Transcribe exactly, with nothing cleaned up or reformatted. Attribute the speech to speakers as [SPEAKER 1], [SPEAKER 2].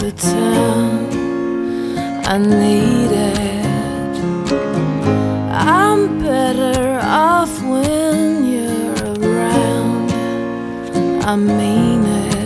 [SPEAKER 1] the town I need it. I'm better off when you're around. I mean it.